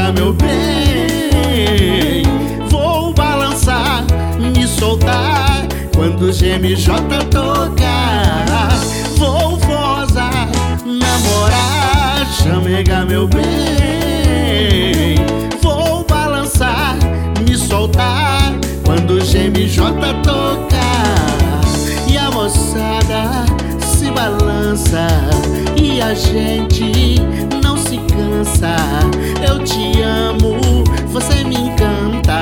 chamega meu bem. Vou balançar, me soltar quando o GMJ tocar. Vou vozar, namorar, chamega meu bem. Vou balançar, me soltar quando o GMJ tocar. E a moçada se balança e a gente não se cansa. Eu te amo, você me encanta.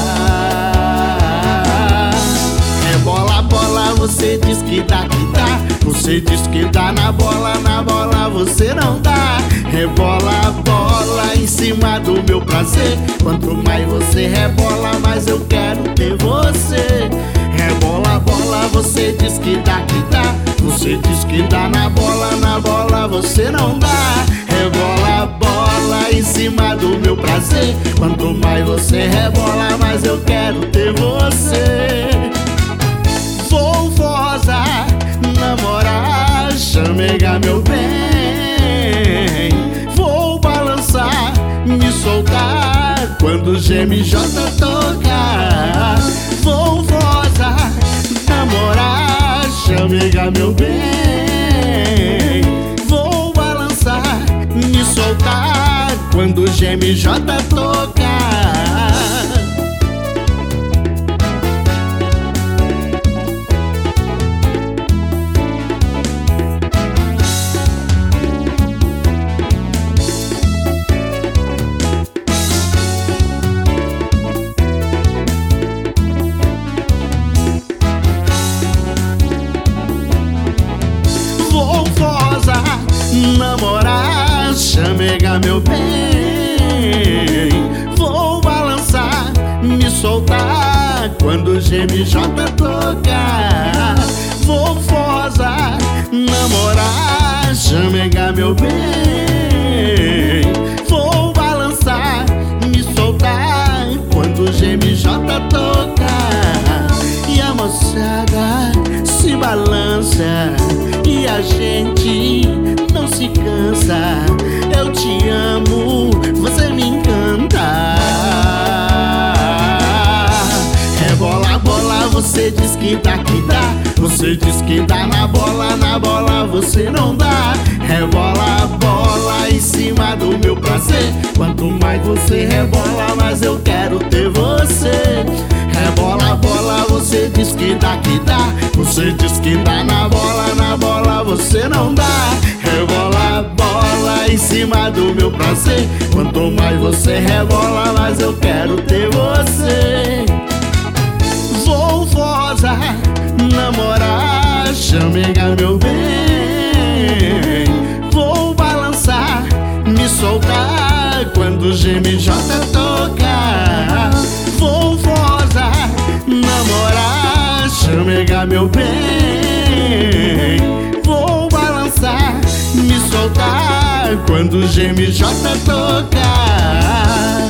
Rebola, bola, você diz que dá, que dá. Você diz que dá na bola você não dá. Rebola, bola em cima do meu prazer. Quanto mais você rebola, mais eu quero ter você. Rebola, bola, você diz que dá, que dá. Você diz que dá na bola você não dá. Rebola, bola em cima do meu prazer. Quanto mais você rebola, mais eu quero ter você. Vou vozar, namorar, chamega meu bem. Vou balançar, me soltar quando o GMJ tocar. Vou vozar, namorar, chamega meu bem. Vou balançar, me soltar quando o GMJ tocar. Vou vozar, namorar, chamega meu bem. Vou balançar, me soltar quando o GMJ tocar. Vou vozar, namorar, chamega meu bem. Vou balançar, me soltar quando o GMJ tocar. E a moçada se balança e a gente não se cansa. Eu te amo, você me encanta. Rebola, bola, você diz que dá, que dá. Você diz que dá na bola você não dá. Rebola, bola em cima do meu prazer. Quanto mais você rebola, mais eu quero ter você. Rebola, bola, você diz que dá, que dá. Você diz que dá na bola você não dá. Rebola, bola em cima do meu prazer. Quanto mais você rebola, mais eu quero ter você. Vou vozar, namorar, chamega meu bem. Vou balançar, me soltar quando o GMJ tocar. Vou vozar, namorar, chamega meu bem. Vou balançar, me soltar quando o GMJ tocar.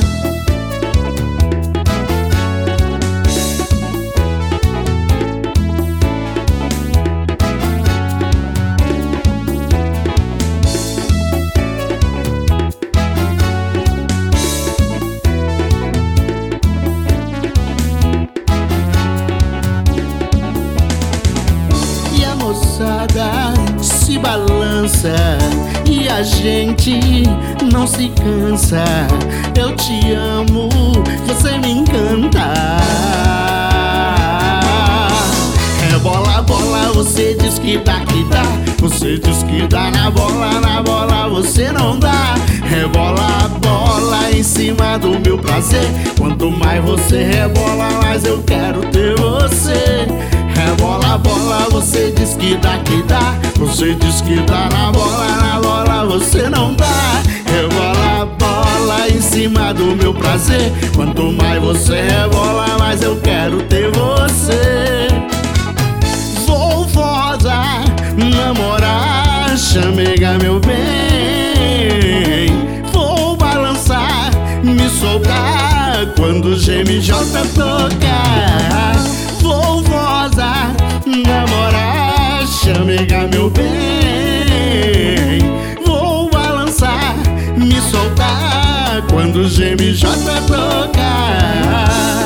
Moçada se balança e a gente não se cansa. Eu te amo, você me encanta. Rebola, bola, você diz que dá, que dá. Você diz que dá na bola você não dá. Rebola, bola em cima do meu prazer. Quanto mais você rebola, mais eu quero ter você. Rebola, bola, você diz que dá, que dá. Você diz que dá na bola você não dá. Rebola, bola em cima do meu prazer. Quanto mais você rebola, mais eu quero ter você. Vou vozar, namorar, chamega meu bem. Vou balançar, me soltar quando o GMJ tocar. Vou vozar, namorar, chamega meu bem. Vou balançar, me soltar quando o GMJ tocar.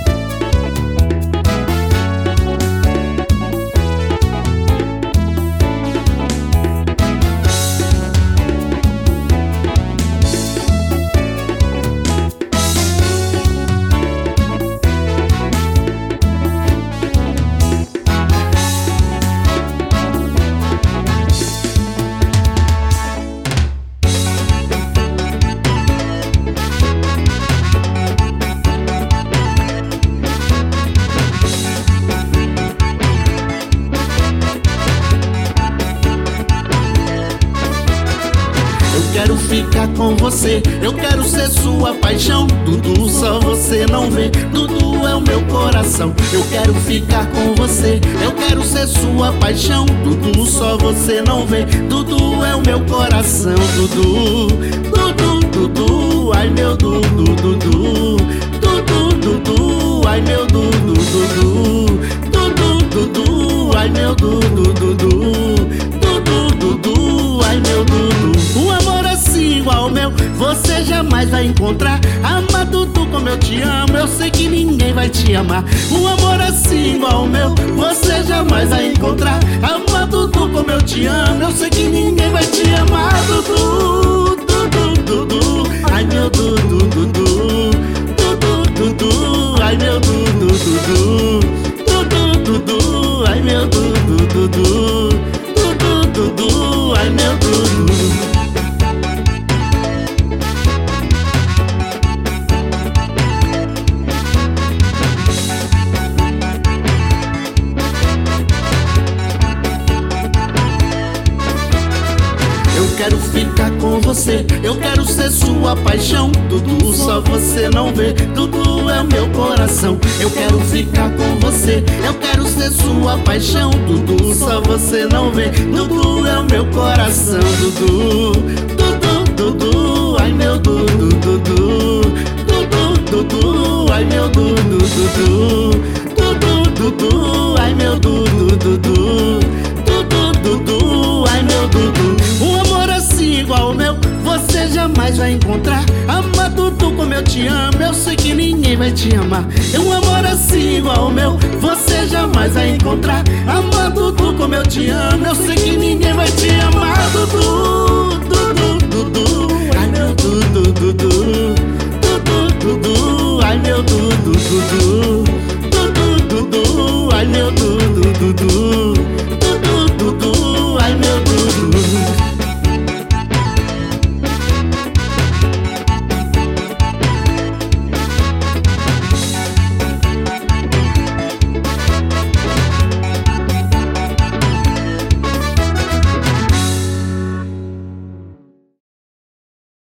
Eu quero ficar com você, eu quero ser sua paixão. Dudu, só você não vê, Dudu é o meu coração. Eu quero ficar com você, eu quero ser sua paixão. Dudu, só você não vê, Dudu é o meu coração. Dudu, Dudu, Dudu, ai meu Dudu, Dudu, Dudu, Dudu, ai meu Dudu, Dudu, Dudu, Dudu, ai meu Dudu, Dudu, Dudu, Dudu, ai meu Dudu. Um amor assim igual ao meu, você jamais vai encontrar. Ama Dudu como eu te amo, eu sei que ninguém vai te amar. Um amor assim igual ao meu, você jamais vai encontrar. Ama Dudu como eu te amo, eu sei que ninguém vai te amar. Dudu, Dudu, Dudu, ai meu Dudu, Dudu, Dudu, Dudu, ai meu Dudu, Dudu, Dudu, Dudu, ai meu Dudu, Dudu, Dudu, Dudu, ai meu Dudu. Eu quero ficar com você, eu quero ser sua paixão. Dudu, só você não vê, Dudu é o meu coração. Eu quero ficar com você, eu quero ser sua paixão. Dudu, só você não vê, Dudu é o meu coração. Dudu, Dudu, Dudu, ai meu Dudu, Dudu, Dudu, Dudu, ai meu Dudu, Dudu, Dudu, Dudu, ai meu Dudu, Dudu, Dudu, Dudu, ai meu Dudu. Um amor assim igual ao meu, você jamais vai encontrar. Ama Dudu como eu te amo, eu sei que ninguém vai te amar. Um amor assim igual ao meu, você jamais vai encontrar. Ama Dudu como eu te amo, eu sei que ninguém vai te amar. Dudu,